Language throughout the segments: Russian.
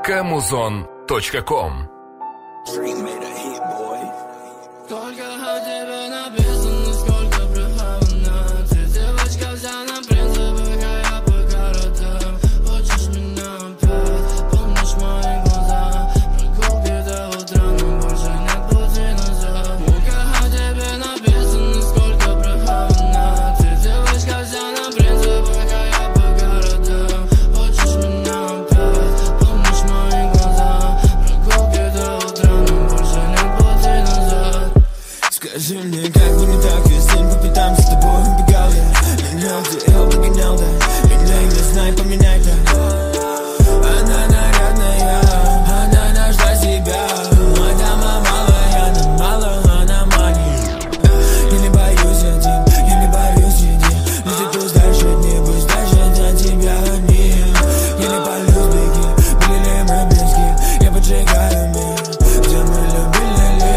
Kamuzon.com. Сколько о тебе написано, сколько брехала. Ты девочка вся на принципах, а я по городам. Хочешь меня опять, помнишь мои глаза? Прогулки до утра, но больше нет пути назад. Сколько о тебе написано, сколько брехала. Ты девочка вся на принципах, а я по городам. Хочешь меня опять, помнишь мои глаза? Прогулки до утра, но больше нет пути назад. Скажи мне, как бы не так, весь день по пятам за тобой убегал я. Менял ты, погонял, да. Меняй, не знай, поменяй, да. Она нарядная, она нашла себя. Моя дама малая, она мало, она манит. Я не боюсь один, я не борюсь един. Если пусть дальше дни, пусть дальше для тебя одни. Я не полюсь, беги, были ли мы близки. Я поджигаю мир, где мы любили ли.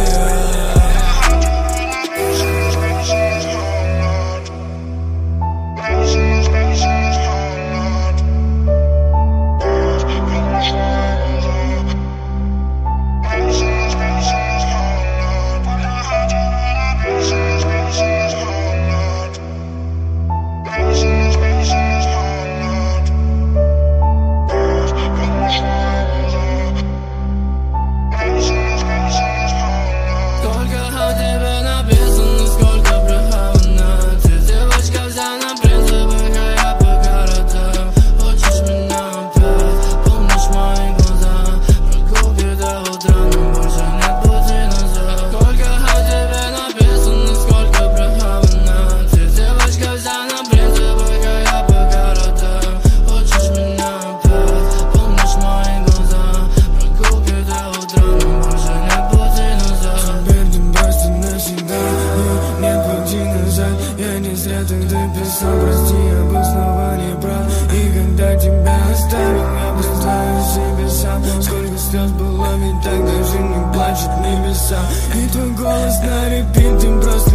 Сколько о тебе написано, сколько брехала. Ты девочка вся на принципах, а я по городам. Хочешь меня опять, помнишь мои глаза? Прогулки до утра, но больше нет пути назад. Сколько о тебе написано, сколько брехала. Ты девочка вся на принципах, а я по городам. Хочешь меня опять, помнишь мои глаза? Прогулки до утра, но больше нет пути назад. Теперь ты просто навсегда, нет пути назад. Я не зря тогда писал, прости, я был снова не прав. И когда тебя оставил, я признаю себе сам. Сколько слез было, ведь так даже не плачут небеса. И твой голос на репит, ты просто